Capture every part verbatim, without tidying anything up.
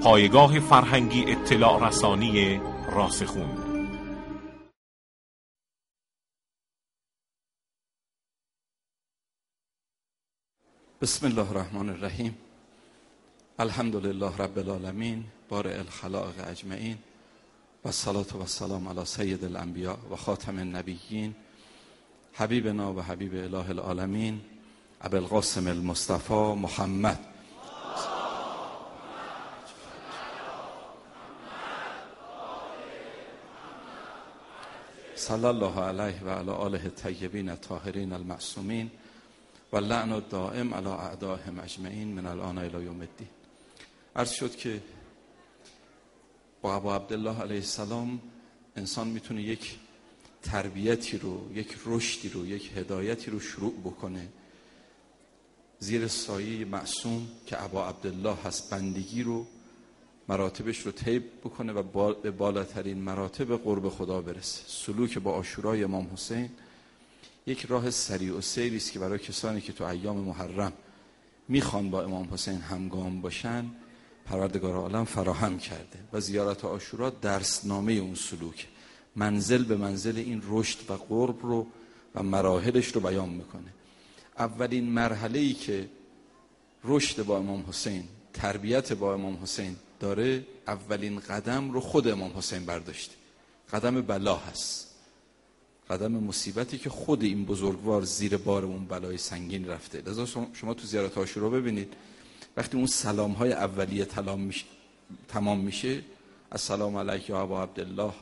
پایگاه فرهنگی اطلاع رسانی راسخون. بسم الله الرحمن الرحیم. الحمدلله رب العالمین، بارئ الخلائق اجمعین، و الصلاة و السلام علی سید الانبیاء و خاتم النبیین، حبیبنا و حبیب اله العالمین، ابی القاسم المصطفى محمد صلی الله علیه و علی آله الطیبین الطاهرین المعصومین، و لعن الدائم علی اعدائهم اجمعین من الان الی یوم الدین. عرض شد که با ابا عبدالله علیه السلام انسان میتونه یک تربیتی رو، یک رشدی رو، یک هدایتی رو شروع بکنه زیر سایه معصوم که ابا عبدالله هست، بندگی رو، مراتبش رو طی بکنه و به بالاترین مراتب قرب خدا برسه. سلوک با عاشورای امام حسین یک راه سریع و سیری است که برای کسانی که تو ایام محرم میخوان با امام حسین همگام باشن پروردگار عالم فراهم کرده و زیارت عاشورا درسنامه اون سلوک، منزل به منزل این رشد و قرب رو و مراحلش رو بیان میکنه. اولین مرحله‌ای که رشد با امام حسین، تربیت با امام حسین داره، اولین قدم رو خود امام حسین برداشته. قدم بلا هست، قدم مصیبتی که خود این بزرگوار زیر بار اون بلای سنگین رفته. لذا شما تو زیارت عاشورا ببینید وقتی اون سلام های اولیه میشه، تمام میشه، السلام علیک یا ابا عبدالله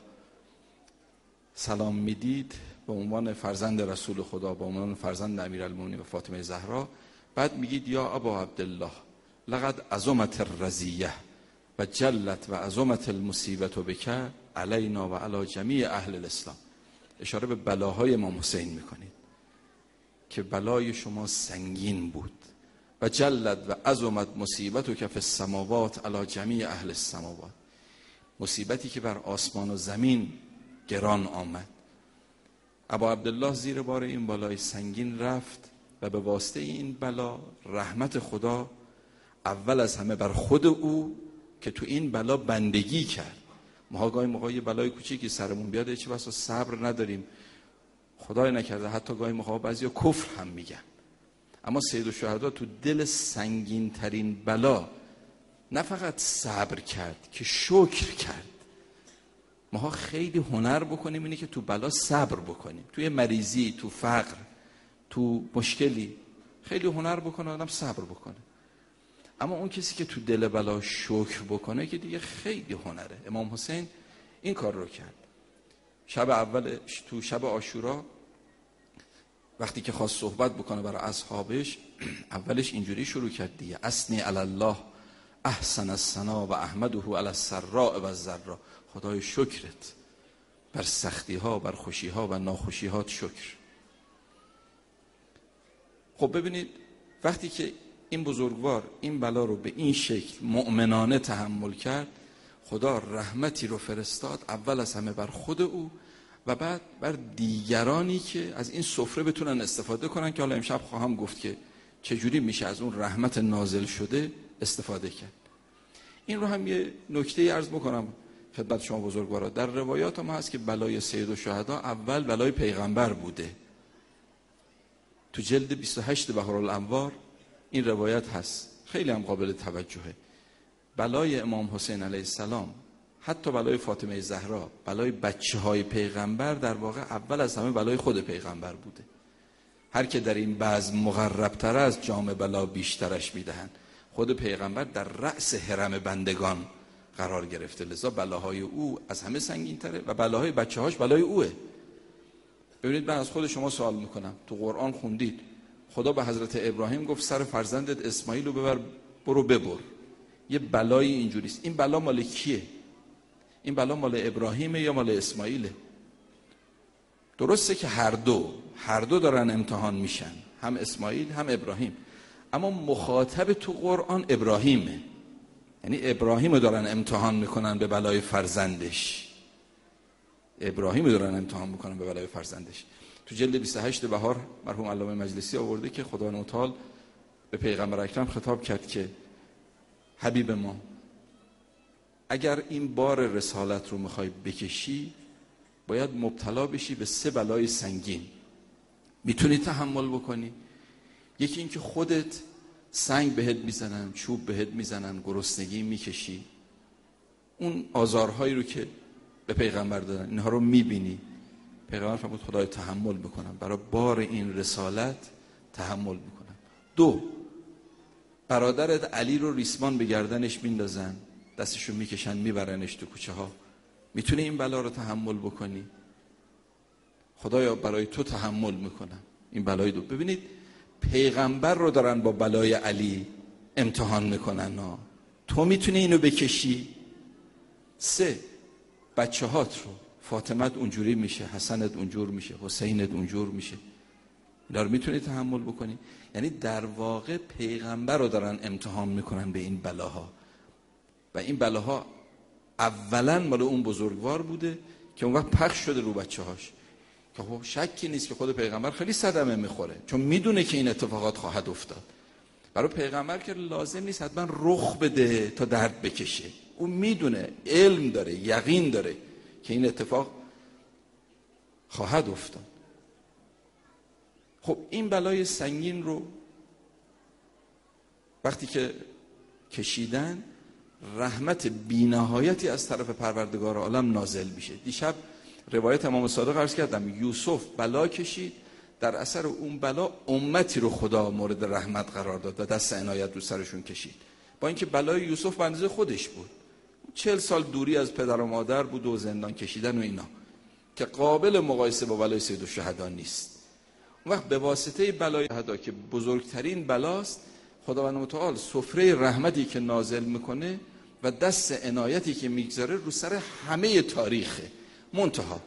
سلام میدید به عنوان فرزند رسول خدا، به عنوان فرزند امیرالمومنین و فاطمه زهرا، بعد میگید یا ابا عبدالله لقد عظمت الرزیه و جلت و عظمت المصیبت بک علینا و علی جمیع اهل الاسلام. اشاره به بلاهای امام حسین میکنید که بلای شما سنگین بود. و جلت و عظمت مصیبت و کف السماوات علی جمیع اهل السماوات، مصیبتی که بر آسمان و زمین گران آمد. ابا عبدالله زیر بار این بالای سنگین رفت و به واسطه این بلا رحمت خدا اول از همه بر خود او که تو این بلا بندگی کرد. ما گاهی موقع یه بلای کوچیکی سرمون بیاد چه بسا صبر نداریم، خدای نکرده حتی گاهی موقع بعضیا کفر هم میگن. اما سید الشهدا تو دل سنگین ترین بلا نه فقط صبر کرد که شکر کرد. ما خیلی هنر بکنیم اینه که تو بلا صبر بکنیم، توی مریضی، تو فقر، تو مشکلی خیلی هنر بکنه آدم صبر بکنه. اما اون کسی که تو دل بلا شکر بکنه که دیگه خیلی هنره. امام حسین این کار رو کرد. شب اول تو شب عاشورا وقتی که خواست صحبت بکنه برای اصحابش، اولش اینجوری شروع کرد دیگه، اثنی علی الله احسن الثنا و احمده علی السراء و الضراء. خدای شکرت بر سختی ها، بر خوشی ها و ناخوشی ها شکر. خب ببینید وقتی که این بزرگوار این بلا رو به این شکل مؤمنانه تحمل کرد، خدا رحمتی رو فرستاد اول از همه بر خود او و بعد بر دیگرانی که از این سفره بتونن استفاده کنن، که حالا امشب خواهم گفت که چجوری میشه از اون رحمت نازل شده استفاده کرد. این رو هم یه نکته عرض بکنم خدمت شما بزرگوارا. در روایات ما هست که بلای سید الشهدا اول بلای پیغمبر بوده. تو جلد بیست و هشت بهارالانوار این روایت هست، خیلی هم قابل توجهه. بلای امام حسین علیه السلام، حتی بلای فاطمه زهرا، بلای بچه های پیغمبر در واقع اول از همه بلای خود پیغمبر بوده. هر که در این بزم مغربتر از جام بلا بیشترش میدهند. خود پیغمبر در رأس حرم بندگان قرار گرفته، لذا بلاهای او از همه سنگین تره و بلاهای بچه هاش بلای اوه. ببینید من از خود شما سوال میکنم، تو قرآن خوندید خدا به حضرت ابراهیم گفت سر فرزندت اسماعیل رو ببر برو ببر. یه بلای اینجوریست. این بلا مال کیه؟ این بلا مال ابراهیمه یا مال اسماعیله؟ درسته که هر دو هر دو دارن امتحان میشن، هم اسماعیل هم ابراهیم، اما مخاطب تو قرآن ابراهیمه. یعنی ابراهیم رو دارن امتحان میکنن به بلای فرزندش. ابراهیم رو دارن امتحان میکنن به بلای فرزندش. تو جلد بیست و هشت بهار مرحوم علامه مجلسی آورده که خدا نوتال به پیغمبر اکرم خطاب کرد که حبیب ما اگر این بار رسالت رو میخوای بکشی باید مبتلا بشی به سه بلای سنگین. میتونی تحمل بکنی؟ یکی این که خودت سنگ بهت میزنن، چوب بهت میزنن، گرسنگی میکشی، اون آزارهایی رو که به پیغمبر دادن اینها رو میبینی. پیغمبر فرمود خدای تحمل میکنم، برای بار این رسالت تحمل میکنم. دو، برادرت علی رو ریسمان به گردنش میندازن، دستشو میکشن میبرنش تو کوچه ها، میتونی این بلا رو تحمل بکنی؟ خدایا برای تو تحمل میکنم این بلای دو. ببینید پیغمبر رو دارن با بلای علی امتحان میکنن ها. تو میتونی اینو بکشی؟ سه، بچه هات رو، فاطمت اونجوری میشه، حسنت اونجور میشه، حسینت اونجور میشه، اینا رو میتونی تحمل بکنی؟ یعنی در واقع پیغمبر رو دارن امتحان میکنن به این بلاها و این بلاها اولا مال اون بزرگوار بوده که اون وقت پخش شده رو بچه هاش که خب شکی نیست که خود پیغمبر خیلی صدمه میخوره چون میدونه که این اتفاقات خواهد افتاد. برای پیغمبر که لازم نیست حتما رخ بده تا درد بکشه، اون میدونه، علم داره، یقین داره که این اتفاق خواهد افتاد. خب این بلای سنگین رو وقتی که کشیدن رحمت بی‌نهایتی از طرف پروردگار عالم نازل میشه. دیشب روایت امام صادق عرض کردم یوسف بلا کشید، در اثر اون بلا امتی رو خدا مورد رحمت قرار داد و دست عنایت رو سرشون کشید. با اینکه بلای یوسف به اندازه خودش بود، چهل سال دوری از پدر و مادر بود و زندان کشیدن و اینا که قابل مقایسه با بلای سید الشهدا نیست. اون وقت به واسطه بلای شهدا که بزرگترین بلاست، خداوند متعال سفره رحمتی که نازل میکنه و دست عنایتی که میگذاره رو سر همه تاریخه. منتها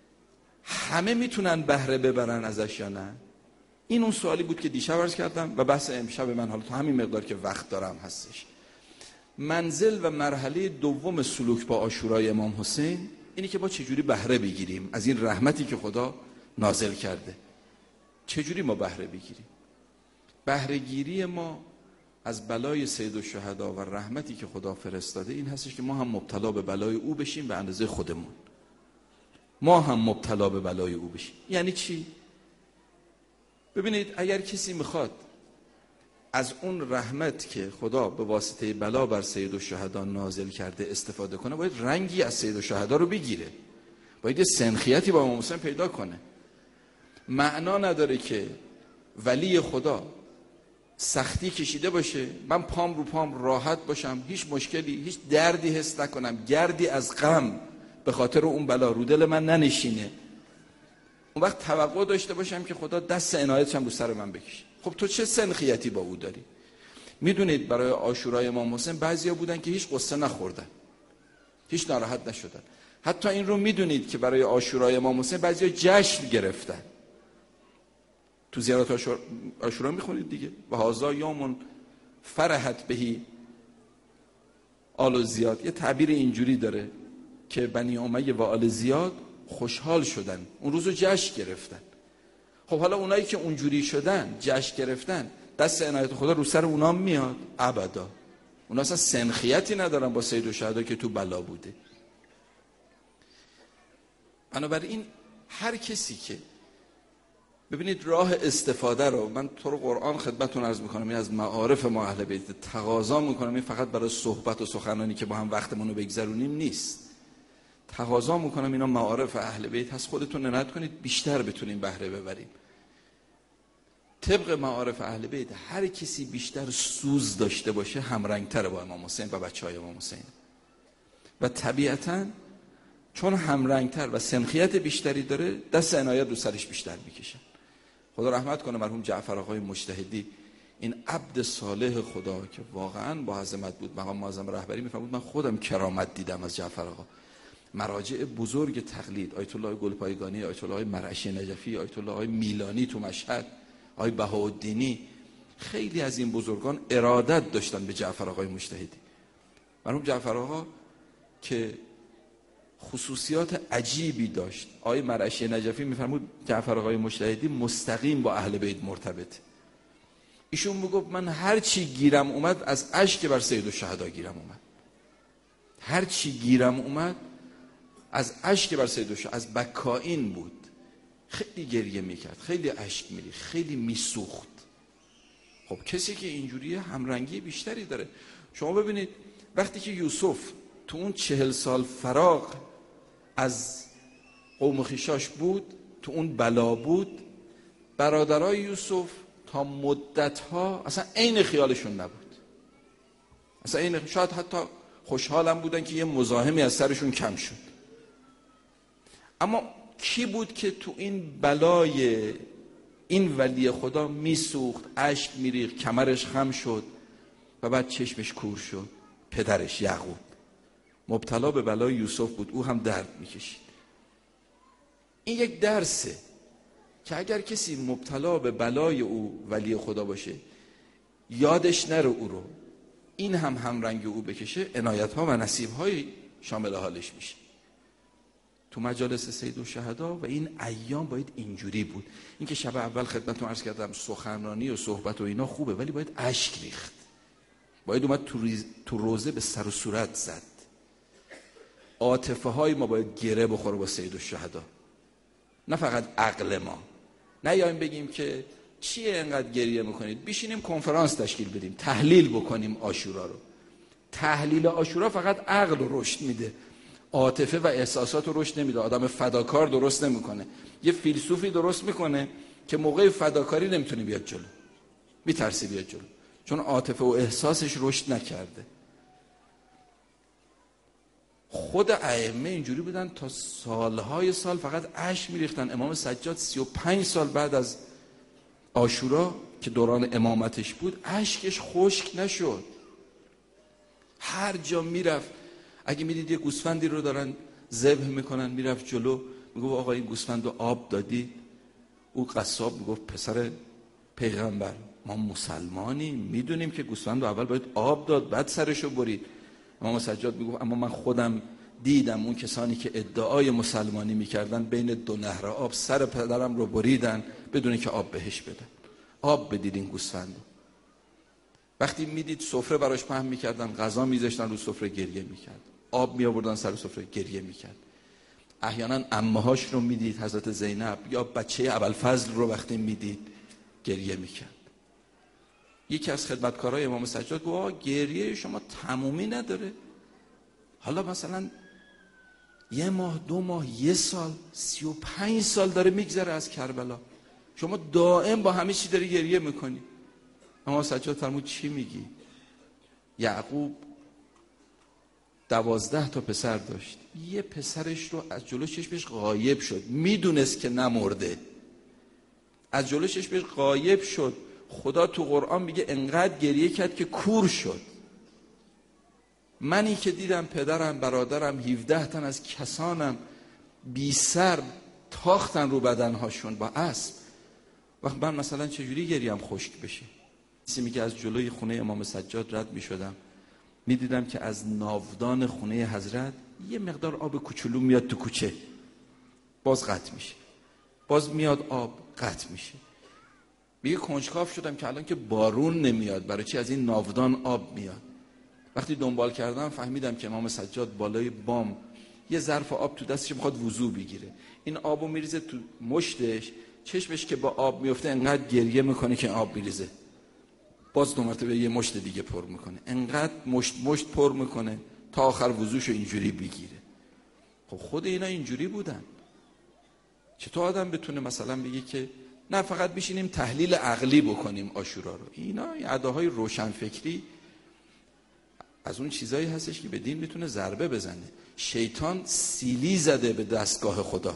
همه میتونن بهره ببرن ازش یا نه؟ این اون سوالی بود که دیشب عرض کردم و بحث امشب من حالا تا همین مقدار که وقت دارم هستش. منزل و مرحله دوم سلوک با عاشورای امام حسین اینی که با چجوری بهره بگیریم از این رحمتی که خدا نازل کرده. چجوری ما بهره بگیریم؟ بهره گیری ما از بلای سید الشهدا و رحمتی که خدا فرستاده این هستش که ما هم مبتلا به بلای او بشیم به اندازه خودمون. ما هم مبتلا به بلای او بشیم. یعنی چی؟ ببینید اگر کسی میخواد از اون رحمت که خدا به واسطه بلا بر سید الشهدا نازل کرده استفاده کنه، باید رنگی از سید الشهدا رو بگیره، باید یه سنخیتی با امام حسین پیدا کنه. معنا نداره که ولی خدا سختی کشیده باشه، من پام رو پام راحت باشم، هیچ مشکلی، هیچ دردی حس نکنم، گردی از غم به خاطر اون بلا رو دل من ننشینه، اون وقت توقع داشته باشم که خدا دست عنایتش هم رو سر من بکشه. خب تو چه سنخیتی با او داری؟ میدونید برای عاشورای امام حسین بعضیا بودن که هیچ قصه نخوردن، هیچ ناراحت نشدن. حتی این رو میدونید که برای عاشورای امام حسین بعضیا جشن گرفتن. تو زیارت عاشورا میخونید دیگه، و هازا یومون فرحت بهی آل زیاد، یه تعبیر اینجوری داره که بنی امیه و آل زیاد خوشحال شدن، اون روزو جشن گرفتن. خب حالا اونایی که اونجوری شدن جشن گرفتن، دست عنایت خدا رو سر اونا میاد؟ ابدا. اونا اصلا سنخیتی ندارن با سید الشهدا که تو بلا بوده. بنابراین هر کسی که ببینید راه استفاده رو من تو رو قرآن خدمتتون عرض میکنم، این از معارف ما اهل بیت تقاضا میکنم، این فقط برای صحبت و سخنانی که با هم وقتمون رو بگذرونیم نیست، تقاضا میکنم اینا معارف اهل بیت هست، خودتون عنایت کنید بیشتر بتونیم بهره ببریم. طبق معارف اهل بیت هر کسی بیشتر سوز داشته باشه همرنگتر با امام حسین و بچهای امام حسین و طبیعتاً چون همرنگتر و سنخیت بیشتری داره دست عنایت رو سرش بیشتر میکشن. خدا رحمت کنه مرحوم جعفر آقای مجتهدی، این عبد صالح خدا که واقعا با عظمت بود، مقام معظم رهبری میفرمود من خودم کرامت دیدم از جعفر آقا. مراجع بزرگ تقلید، آیت الله گلپایگانی، آیت الله مرعشی نجفی، آیت الله میلانی تو مشهد، آیت بهاءالدینی، خیلی از این بزرگان ارادت داشتن به جعفر آقای مجتهدی. مرحوم جعفر آقا که خصوصیات عجیبی داشت، آقای مرعشی نجفی میفرمود جعفر آقای مجتهدی مستقیم با اهل بیت مرتبط. ایشون میگفت من هر چی گیرم اومد از اشک بر سید الشهدا گیرم اومد. هر چی گیرم اومد از اشک بر سید الشهدا، از بکائین بود. خیلی گریه میکرد، خیلی اشک میری، خیلی میسوخت. خب کسی که اینجوریه همرنگی بیشتری داره. شما ببینید وقتی که یوسف تو اون چهل سال فراق از قوم خویشاش بود، تو اون بلا بود، برادرای یوسف تا مدتها اصلا عین خیالشون نبود. اصلا عین، شاید حتی خوشحالم بودن که یه مزاحمی از سرشون کم شد. اما کی بود که تو این بلای این ولی خدا میسوخت، اشک میریخت، کمرش خم شد و بعد چشمش کور شد؟ پدرش یعقوب مبتلا به بلای یوسف بود، او هم درد میکشید. این یک درسه که اگر کسی مبتلا به بلای او ولی خدا باشه، یادش نره او رو، این هم همرنگ او بکشه، عنایت ها و نصیب های شامل حالش میشه. تو مجالس سید الشهدا و این ایام باید اینجوری بود. این که شب اول خدمتتون عرض کردم سخنرانی و صحبت و اینا خوبه، ولی باید اشک ریخت، باید اومد تو, ریز... تو روزه به سر و صورت زد. عاطفه های ما باید گره بخوره با سید الشهدا، نه فقط عقل ما. نه یایم بگیم که چیه اینقدر گریه میکنید، بشینیم کنفرانس تشکیل بدیم، تحلیل بکنیم عاشورا رو. تحلیل عاشورا فقط عقل رو رشد میده، عاطفه و احساسات رو رشد نمیده. آدم فداکار درست نمیکنه. یه فیلسوفی درست میکنه که موقع فداکاری نمیتونه بیاد جلو، میترسه بیاد جلو، چون عاطفه و احساسش رشد نکرده. خود ائمه اینجوری بودن، تا سالهای سال فقط اشک میریختن. امام سجاد سی و پنج سال بعد از عاشورا که دوران امامتش بود، اشکش خشک نشد. هر جا میرفت، اگه میدید یه گوسفندی رو دارن ذبح میکنن، میرفت جلو میگفت آقا این گوسفند رو آب دادی؟ او قصاب میگفت پسر پیغمبر، ما مسلمانیم، میدونیم که گوسفند رو اول باید آب داد بعد سرشو برید. امام سجاد میگفت اما من خودم دیدم اون کسانی که ادعای مسلمانی میکردن بین دو نهر آب سر پدرم رو بریدن بدون که آب بهش بدن. آب بدید این گوسفند رو. وقتی میدید سفره براش پهن میکردن، غذا میذاشتن رو سفره، گریه میکرد. آب میآوردن سر سفره، گریه میکرد. احیانا عمه‌هاش رو میدید، حضرت زینب یا بچه ابوالفضل رو وقتی میدید گریه میکرد. یکی از خدمتکارای امام سجاد گفت گریه شما تمومی نداره. حالا مثلا یه ماه، دو ماه، یه سال، سی و پنج سال داره میگذره از کربلا، شما دائم با همه چی داری گریه میکنی. امام سجاد فرمود چی میگی؟ یعقوب دوازده تا پسر داشت، یه پسرش رو از جلو چشمش غایب شد، میدونست که نمرده، از جلو چشمش غایب شد. خدا تو قرآن میگه انقدر گریه کرد که کور شد. منی که دیدم پدرم، برادرم، هفده تن از کسانم بی سر تاختن رو بدنهاشون با اسب، وقت من مثلا چجوری گریم خشک بشه؟ کسی میگه از جلوی خونه امام سجاد رد میشدم، میدیدم که از ناودان خونه حضرت یه مقدار آب کوچولو میاد تو کوچه، باز قطع میشه، باز میاد آب قطع میشه. میگه کنجکاو شدم که الان که بارون نمیاد برای چی از این ناودان آب میاد؟ وقتی دنبال کردم فهمیدم که امام سجاد بالای بام یه ظرف آب تو دستش میخواد وضو بگیره، این آبو میریزه تو مشتش، چشمش که با آب میفته انقدر گریه میکنه که آب میریزه، باز دو مرتبه یه مشت دیگه پر میکنه، انقدر مشت مشت پر میکنه تا آخر وضوشو اینجوری بگیره. خب خود اینا اینجوری بودن. چطور آدم بتونه مثلا بگه که نه فقط بشینیم تحلیل عقلی بکنیم عاشورا رو؟ اینا اداهای روشنفکری از اون چیزایی هستش که به دین میتونه ضربه بزنه. شیطان سیلی زده به دستگاه خدا.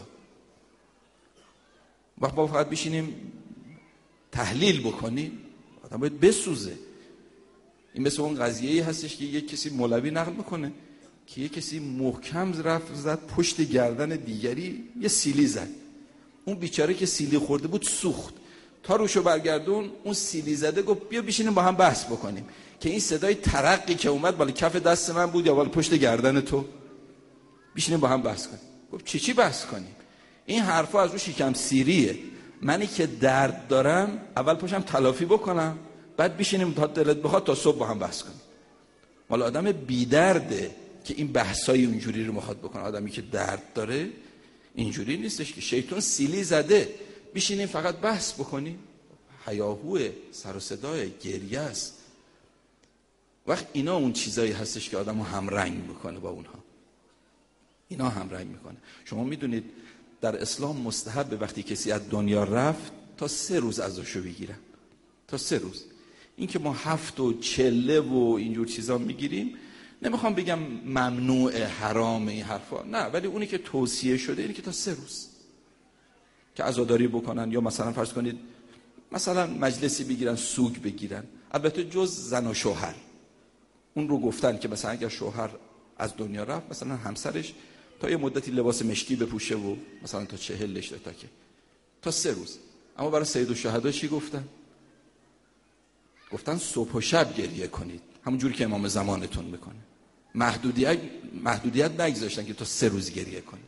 وقت ما فقط بشینیم تحلیل بکنیم، آدم باید بسوزه. این مثل اون قضیه‌ای هستش که یک کسی مولوی نقل میکنه که یک کسی محکم رفت زد پشت گردن دیگری، یه سیلی زد، اون بیچاره که سیلی خورده بود سوخت، تا روشو برگردون اون سیلی زده گفت بیا بشینیم با هم بحث بکنیم که این صدای ترقی که اومد بالا کف دست من بود یا بالا پشت گردن تو، بشینیم با هم بحث کنیم. گفت چی چی بحث کنیم؟ این حرفا از اون شکم سیریه، منی که درد دارم اول پاشم تلافی بکنم بعد بشینیم تا دلت بخواد تا صبح با هم بحث کنیم. مال آدم بی درده که این بحثای اونجوری رو میخواد بکنه. آدمی که درد داره اینجوری نیستش که شیطان سیلی زده بشینیم فقط بحث بکنیم. هیاهوه، سر و صدای، گریه است. وقت اینا اون چیزایی هستش که آدمو همرنگ میکنه با اونها. اینا همرنگ میکنه. شما میدونید در اسلام مستحب وقتی کسی از دنیا رفت تا سه روز ازشو بگیرن. تا سه روز. این که ما هفت و چله و اینجور چیزا میگیریم، نمیخوام بگم ممنوع حرام این حرفا، نه، ولی اونی که توصیه شده اینه که تا سه روز که عزاداری بکنن، یا مثلا فرض کنید مثلا مجلسی بگیرن، سوگ بگیرن. البته جز زن و شوهر، اون رو گفتن که مثلا اگر شوهر از دنیا رفت، مثلا همسرش تا یه مدتی لباس مشکی بپوشه و مثلا تا چهلش تا که تا سه روز. اما برای سید الشهدا چی گفتن؟ گفتن صبح و شب گریه کنید، همون جوری که امام زمانتون میکنه. محدودیت محدودیت نگذاشتن که تا سه روز گریه کنید.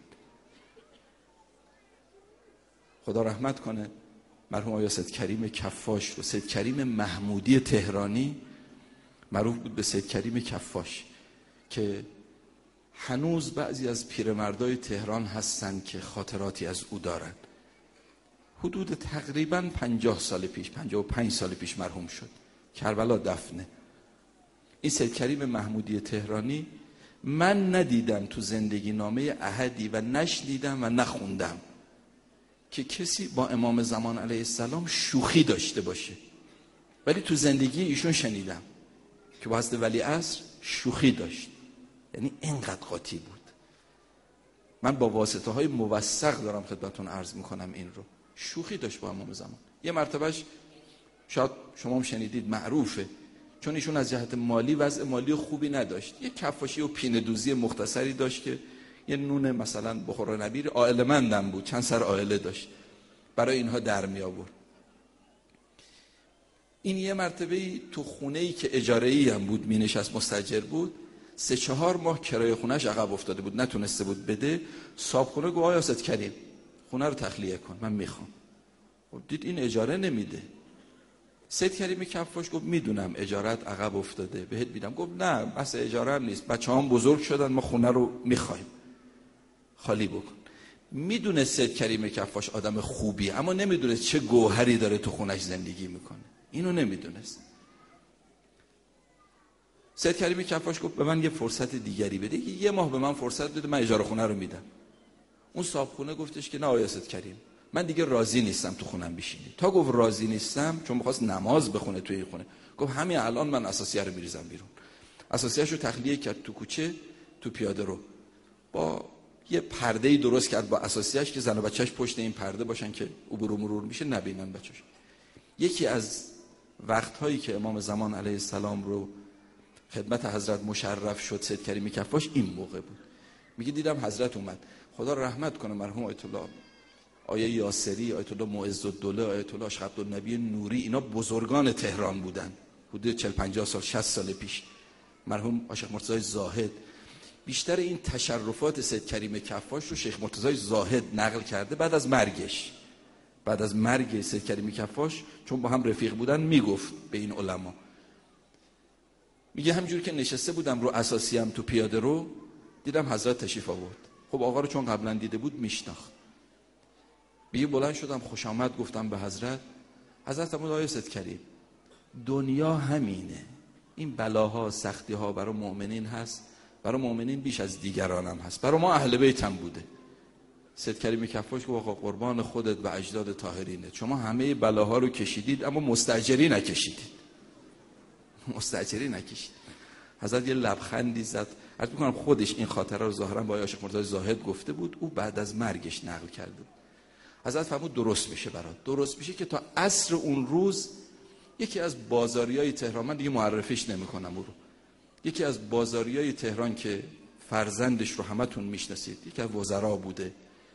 خدا رحمت کنه مرحوم آقای سید کریم کفاش رو. سید کریم محمودی تهرانی معروف بود به سید کریم کفاش، که هنوز بعضی از پیرمردای تهران هستن که خاطراتی از او دارن. حدود تقریباً پنجاه سال پیش، پنجاه و پنج سال پیش مرحوم شد، کربلا دفنه. این سید کریم محمودی تهرانی، من ندیدم تو زندگی نامه احدی و نشنیدم و نخوندم که کسی با امام زمان علیه السلام شوخی داشته باشه، ولی تو زندگی ایشون شنیدم که با حضرت ولیعصر شوخی داشت. یعنی اینقدر قاطی بود. من با واسطه های موثق دارم خدمتتون عرض میکنم این رو. شوخی داشت با امام زمان. یه مرتبهش شاید شما هم شنیدید، معروفه، چون ایشون از جهت مالی وضع مالی خوبی نداشت، یه کفاشی و پینه دوزی مختصری داشت که یه نون مثلا بخور نبیر، عائله مندم بود، چند سر عائله داشت، برای اینها در می آورد. این یه مرتبه تو خونه‌ای که اجاره‌ای هم بود می نشست، مستاجر بود، سه چهار ماه کرایه خونه‌اش عقب افتاده بود، نتونسته بود بده. صاحبخونه گفت آقا سید کریم خونه رو تخلیه کن، من میخوام. دید این اجاره نمیده. سید کریم کفاش گفت میدونم اجارت عقب افتاده، بهت میدم. گفت نه، بس اجاره هم نیست، بچه‌هام بزرگ شدن، ما خونه رو میخوایم، خالی بکن. میدونه سید کریم کفاش آدم خوبی، اما نمیدونه چه گوهری داره تو خونش زندگی میکنه. اینو نمیدونست. سید کریم کفاش گفت به من یه فرصت دیگری بده، یه ماه به من فرصت بده، من اجاره خونه رو میدم. اون صاحب خونه گفتش که نه آقای سید کریم، من دیگه راضی نیستم تو خونم بشینی. تا گفت راضی نیستم، چون می‌خواست نماز بخونه توی این خونه، گفت همین الان من اساسیه رو میریزم بیرون. اساسیه‌اش رو تخلیه کرد تو کوچه، تو پیاده رو، با یه پرده‌ای درست کرد با اساسیه‌اش که زن و بچه‌اش پشت این پرده باشن که عبور و مرور میشه نبینن بچه‌ش. یکی از وقت‌هایی که امام زمان علیه السلام رو خدمت حضرت مشرف شد سید کریم کفاش، این موقع بود. میگه دیدم حضرت اومد، خدا رحمت کنه مرحوم آیت الله آیه یاسری، آیت الله معز الدوله، آیت الله شیخ عبدالنبی نوری، اینا بزرگان تهران بودن حدود چهل پنجاه سال شصت سال پیش. مرحوم شیخ مرتضی زاهد بیشتر این تشرفات سید کریم کفاش رو شیخ مرتضی زاهد نقل کرده بعد از مرگش. بعد از مرگ سید کریم کفاش، چون با هم رفیق بودن، میگفت به این علما، میگه همجور که نشسته بودم رو اساسیم تو پیاده رو، دیدم حضرت تشریف آورد. خب آقا رو چون قبلا دیده بود میشناخت. بیه بلند شدم خوش آمد گفتم به حضرت. حضرت فرمود آقای سید کریم، دنیا همینه، این بلاها سختی ها برای مؤمنین هست، برای مؤمنین بیش از دیگران هم هست، برای ما اهل بیت هم بوده. سید کریم کفاش گفت آقا قربان خودت و اجداد طاهرینت، شما همه بلاها رو کشیدید اما مستاجری نکشیدید. مستاجری نکشید. حضرت یه لبخندی زد. عرض می‌کنم خودش این خاطره رو ظاهرا با آقای شیخ مرتضی زاهد گفته بود، او بعد از مرگش نقل کرده بود. حضرت فرمود درست میشه برات، درست میشه که تا عصر اون روز یکی از بازاریای تهران، من دیگه معرفیش نمی‌کنم او رو، یکی از بازاریای تهران که فرزندش رو همتون میشناسید، یکی از وزرا بوده،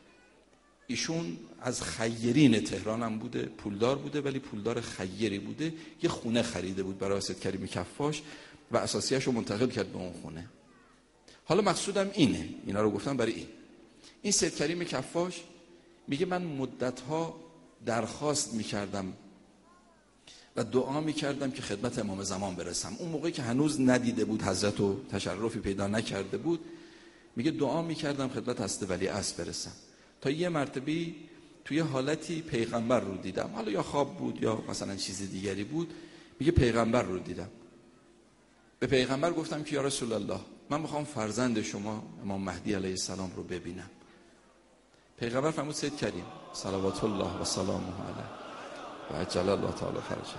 ایشون از خیرین تهران هم بوده، پولدار بوده ولی پولدار خیری بوده، یه خونه خریده بود برای سید کریم کفاش و اساسیه‌اش رو منتقل کرد به اون خونه. حالا مقصودم اینه، اینا رو گفتم برای این. این سید کریم کفاش میگه من مدت‌ها درخواست میکردم و دعا میکردم که خدمت امام زمان برسم. اون موقعی که هنوز ندیده بود حضرت و تشرفی پیدا نکرده بود، میگه دعا میکردم خدمت حضرت ولیعصر برسم. تا یه مرتبه توی حالتی پیغمبر رو دیدم، حالا یا خواب بود یا مثلا چیز دیگری بود، میگه پیغمبر رو دیدم. به پیغمبر گفتم که یا رسول الله، من میخوام فرزند شما امام مهدی علیه السلام رو ببینم. پیغمبر فرمود سید کریم صلوات الله و سلامه علیه و عجل الله تعالی فرجه،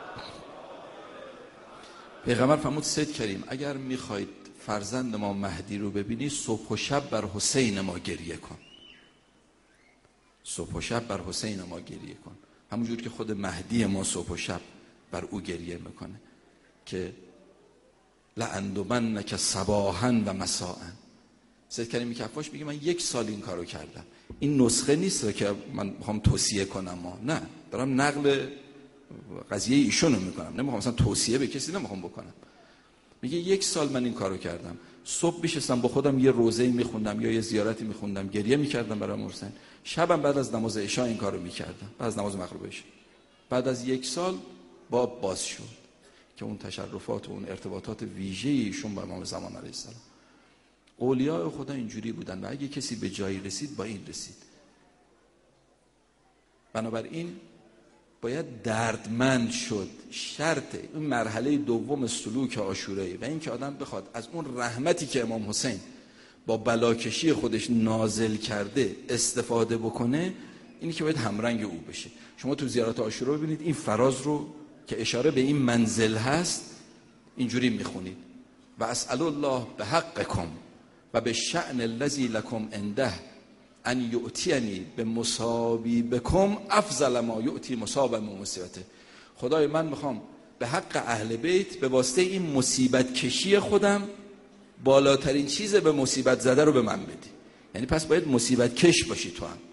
پیغمبر فرمود سید کریم اگر میخواید فرزند ما مهدی رو ببینی، صبح و شب بر حسین ما گریه کن. صبح و شب بر حسین ما گریه کن، همونجور که خود مهدی ما صبح و شب بر او گریه میکنه که لأندمنک صباحا و مساء. سید کریم کفاش میگه من یک سال این کارو کردم. این نسخه نیست که من میخوام توصیه کنم، ما نه، دارم نقل قضیه ایشونو میکنم، نمیخوام مثلا توصیه به کسی نمیخوام بکنم. میگه یک سال من این کارو کردم، صبح میشستم با خودم یه روزه‌ای میخوندم یا یه زیارتی میخوندم، گریه میکردم برای مرسن. شبم بعد از نماز عشاء این کارو میکردم، بعد از نماز مغرب عشاء. بعد از یک سال باب باز شد که اون تشرفات و اون ارتباطات ویژه‌ای ایشون با امام زمان علیه السلام. اولیاء خدا اینجوری بودن و اگه کسی به جایی رسید با این رسید. بنابراین باید دردمند شد. شرط این مرحله دوم سلوک عاشورایی و این که آدم بخواد از اون رحمتی که امام حسین با بلاکشی خودش نازل کرده استفاده بکنه، اینی که باید همرنگ او بشه. شما تو زیارت عاشورا ببینید این فراز رو که اشاره به این منزل هست اینجوری میخونید: و اسأل الله به حقکم و به شأن الذی لکم عنده ان یؤتینی به مصابی بکم افضل ما یؤتی مصابا و مصیبته. خدای من میخوام به حق اهل بیت به واسطه این مصیبت کشی خودم بالاترین چیز به مصیبت زده رو به من بدی. یعنی پس باید مصیبت کش باشی تو هم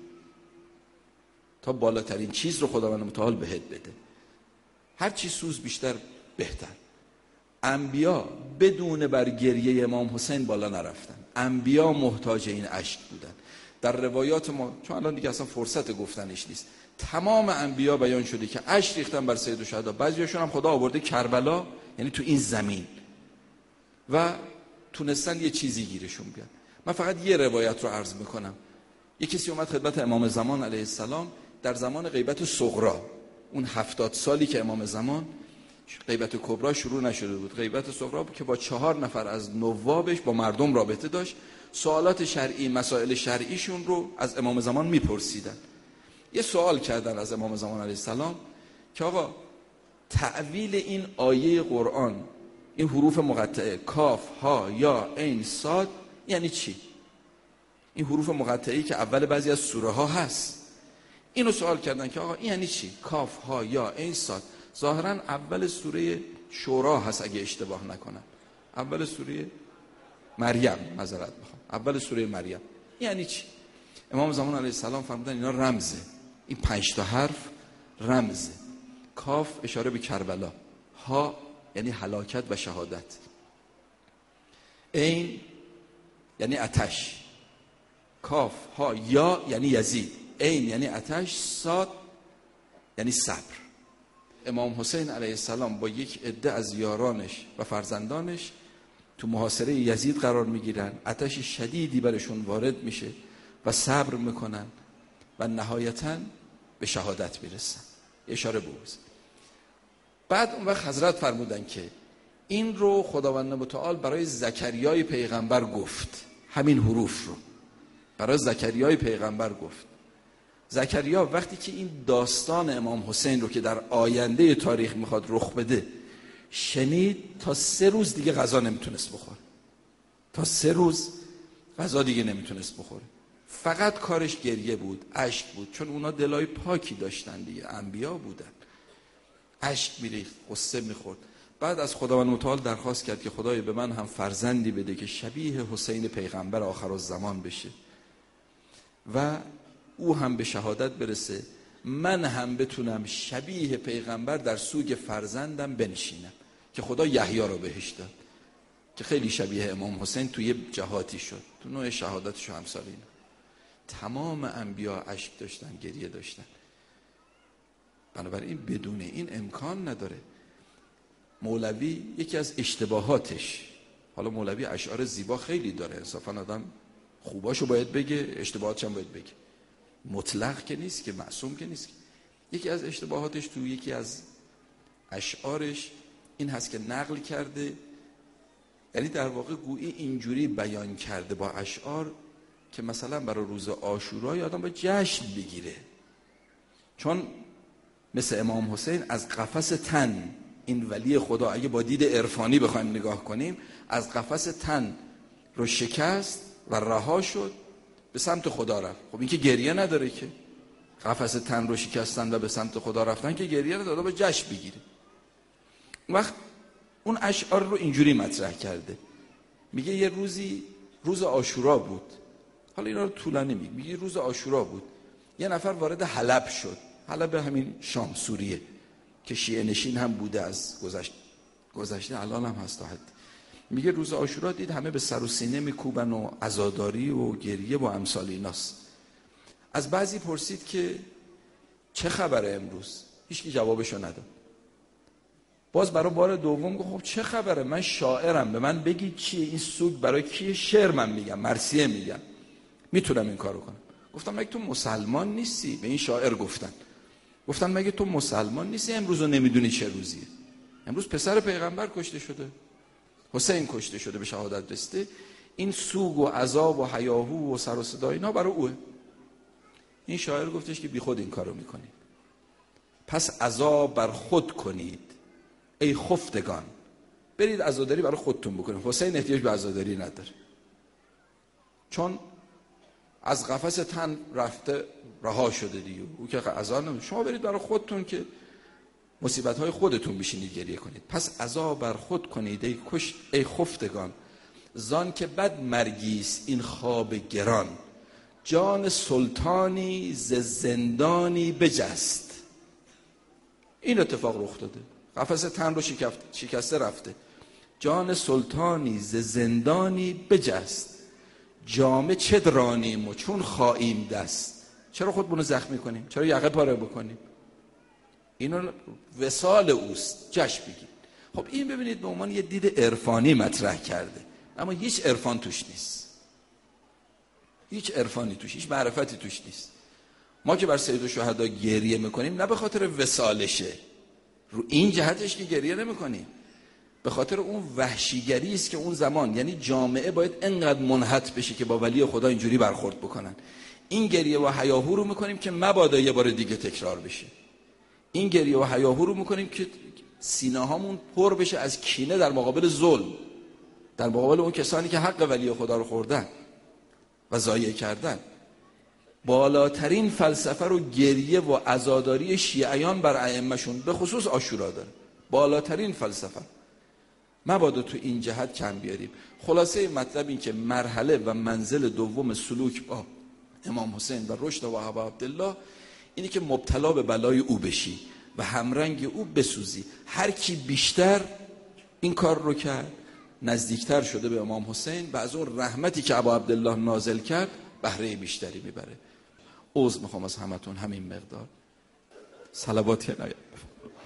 تا بالاترین چیز رو خداوند متعال بهت بده. هر چی سوز بیشتر بهتر. انبیا بدون بر گریه امام حسین بالا نرفتن. انبیا محتاج این اشک بودن. در روایات ما، چون الان دیگه اصلا فرصت گفتنش نیست، تمام انبیا بیان شده که اشک ریختن بر سید الشهدا. بعضیاشون هم خدا آورده کربلا، یعنی تو این زمین، و تونستن یه چیزی گیرشون بیاد. من فقط یه روایت رو عرض میکنم. یه کسی اومد خدمت امام زمان علیه السلام در زمان غیبت صغرا، اون هفتاد سالی که امام زمان غیبت کبرا شروع نشده بود، غیبت صغرا که با چهار نفر از نوابش با مردم رابطه داشت، سوالات شرعی، مسائل شرعیشون رو از امام زمان میپرسیدن. یه سوال کردن از امام زمان علیه السلام که آقا تعویل این آیه قرآن، این حروف مقطعه کاف ها یا عین صاد یعنی چی؟ این حروف مقطعه‌ای که اول بعضی از سوره ها هست، اینو سوال کردن که آقا این یعنی چی؟ کاف ها یا عین صاد. ظاهرا اول سوره شورا هست اگه اشتباه نکنم، اول سوره مریم، معذرت میخوام، اول سوره مریم. یعنی چی؟ امام زمان علیه السلام فرمودن اینا رمزه، این پنج تا حرف رمزه. کاف اشاره به کربلا، ها یعنی هلاکت و شهادت، عین یعنی آتش، کاف ها یا یعنی یزید، عین یعنی آتش، صاد یعنی صبر. امام حسین علیه السلام با یک عده از یارانش و فرزندانش تو محاصره یزید قرار میگیرن، آتش شدیدی برشون وارد میشه و صبر میکنن و نهایتاً به شهادت میرسن. اشاره بوز. بعد اون وقت حضرت فرمودن که این رو خداوند متعال برای زکریای پیغمبر گفت، همین حروف رو برای زکریای پیغمبر گفت. زکریا وقتی که این داستان امام حسین رو که در آینده تاریخ میخواد رخ بده شنید، تا سه روز دیگه غذا نمیتونست بخوره. تا سه روز غذا دیگه نمیتونست بخوره. فقط کارش گریه بود، اشک بود، چون اونا دلای پاکی داشتن دیگه، انبیا بودن. اشک میریخت، قصه میخورد. بعد از خداوند متعال درخواست کرد که خدای به من هم فرزندی بده که شبیه حسین پیغمبر آخرالزمان بشه و او هم به شهادت برسه، من هم بتونم شبیه پیغمبر در سوگ فرزندم بنشینم، که خدا یحیی رو بهش داد که خیلی شبیه امام حسین توی جهاتی شد، تو نوع شهادتش و همسال اینا. تمام انبیا اشک داشتن، گریه داشتن. بنابراین بدون این امکان نداره. مولوی یکی از اشتباهاتش، حالا مولوی اشعار زیبا خیلی داره، انصافا آدم خوباشو باید بگه، اشتباهاتش هم باید بگه، مطلق که نیست که، معصوم که نیست. یکی از اشتباهاتش تو یکی از اشعارش این هست که نقل کرده، یعنی در واقع گویی اینجوری بیان کرده با اشعار که مثلا برای روز عاشورا آدم باید جشن بگیره، چون مثل امام حسین از قفس تن، این ولی خدا اگه با دید عرفانی بخوایم نگاه کنیم، از قفس تن رو شکست و رها شد، به سمت خدا رفت. خب این که گریه نداره که، قفس تن رو شکستن و به سمت خدا رفتن که گریه نداره، با جشن بگیره. اون وقت اون اشعار رو اینجوری مطرح کرده، میگه یه روزی روز عاشورا بود، حالا اینا رو طولانی میگه، میگه روز عاشورا بود، یه نفر وارد حلب شد. حلب همین شام، سوریه، که شیعه نشین هم بوده از گذشته، گذشته الان هم هست تا حد. میگه روز عاشورا دید همه به سر و سینه میکوبن و عزاداری و گریه و امثال ایناست. از بعضی پرسید که چه خبره امروز؟ هیچ کی جوابشو نداد. باز برای بار دوم گفت خب چه خبره، من شاعرم، به من بگید چیه این سوگ، برای کیه؟ شعر من میگم، مرثیه میگم، میتونم این کارو کنم. گفتم مگه تو مسلمان نیستی؟ به این شاعر گفتن گفتن مگه تو مسلمان نیستی؟ امروز رو نمیدونی چه روزیه؟ امروز پسر پیغمبر کشته شده، حسین کشته شده، به شهادت رسیده. این سوگ و عذاب و هیاهو و سر و صدا اینا برای اوه. این شاعر گفتش که بی خود این کارو میکنید، پس عذاب بر خود کنید ای خفتگان، برید عزاداری برای خودتون بکنید. حسین احتیاج به عزاداری نداره، چون از قفس تن رفته، رها شده دیگه، او که عذاب نمیشه. شما برید برای خودتون که مصیبت های خودتون بشینید گریه کنید. پس عذاب بر خود کنید ای کش ای خفتگان، زان که بد مرگیست این خواب گران، جان سلطانی ز زندانی بجست. این اتفاق رخ داده، قفس تن رو شکسته رفته، جان سلطانی ز زندانی بجست، جامه چه درانیم و چون خاییم دست. چرا خودمونو زخمی کنیم؟ چرا یقه پاره بکنیم؟ اینو وصال اوست، جشن بگید. خب این ببینید به عنوان یه دید عرفانی مطرح کرده، اما هیچ عرفان توش نیست، هیچ عرفانی توش، هیچ معرفتی توش نیست. ما که بر سید الشهدا گریه میکنیم نه به خاطر وصالشه، رو این جهتش که گریه نمیکنیم، به خاطر اون وحشیگری است که اون زمان، یعنی جامعه باید انقدر منحط بشه که با ولی خدا اینجوری برخورد بکنن. این گریه و هیاهو رو میکنیم که مبادا یه بار دیگه تکرار بشه. این گریه و هیاهو رو میکنیم که سینه هامون پر بشه از کینه در مقابل ظلم، در مقابل اون کسانی که حق ولی خدا رو خوردن و ضایع کردن. بالاترین فلسفه رو گریه و عزاداری شیعیان بر ائمه‌شون به خصوص عاشورا داره، بالاترین فلسفه. مبادا تو این جهت کم بیاریم. خلاصه مطلب این که مرحله و منزل دوم سلوک با امام حسین و رشد و ابا عبدالله اینی که مبتلا به بلای او بشی و همرنگ او بسوزی. هر کی بیشتر این کار رو کرد، نزدیکتر شده به امام حسین و از اون رحمتی که ابا عبدالله نازل کرد بهره بیشتری میبره. عذر میخوام از همتون همین مقدار. صلوات نبی.